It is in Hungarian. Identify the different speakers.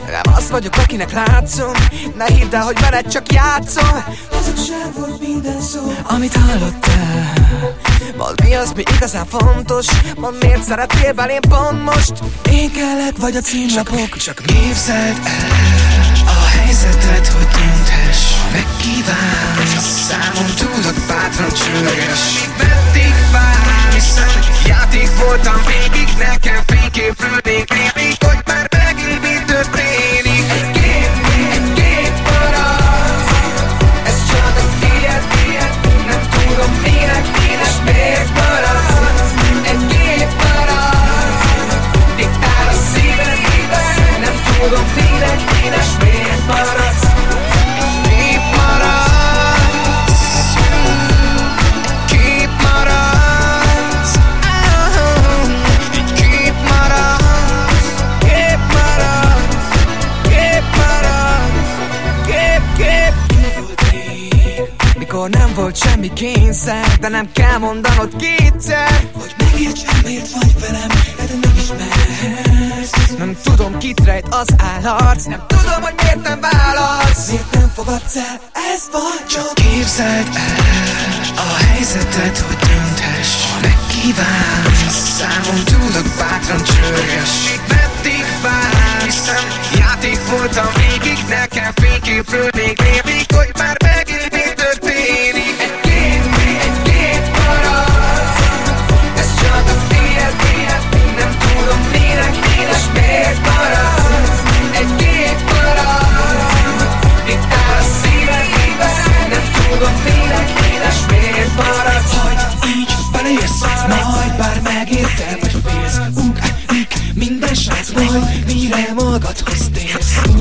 Speaker 1: Nem az vagyok, akinek látszom. Ne hidd el, hogy veled csak játszom. Hazugság volt minden szó, amit hallottál. Mondd mi az, mi igazán fontos. Mondd miért szerettél belém pont most. Én kellek, vagy a címlapok.
Speaker 2: Csak képzeld el a helyzetet, hogy dönthess. Megkívánsz, számon tudok bátran csörges. Meddig vár, hiszen játék voltam végig. Nekem fényképről végig, hogy már megint mi történik. Egy kép marad. Ez csak a tiéd. Nem tudom minek és miért marad. Egy kép marad. Diktál a szíved. Nem tudom minek és miért marad.
Speaker 1: Mikor nem volt semmi kényszer, de nem kell mondanod kétszer, hogy megértsem, miért vagy velem, de nem ismersz. Nem tudom, kit rejt az állarc. Nem tudom, hogy miért nem válasz. Miért nem fogadsz el, ez vagy.
Speaker 2: Csak képzeld el a helyzetet, hogy dönthess. Megkívánsz, számon tudok bátran csörges. Meddig vár, hiszen játék voltam végig. Nekem fényképről még évig, hogy már megint mi történik.
Speaker 1: Egy kép marad. Ez csak a tiéd. Nem tudom minek és miért marad. Egy kép marad. Diktál a szíved. Nem tudom minek és miért marad.
Speaker 2: Hogy így beleérsz, majd bár megérted, vagy félsz. Ugrik minden sánc, majd mire magadhoz térsz.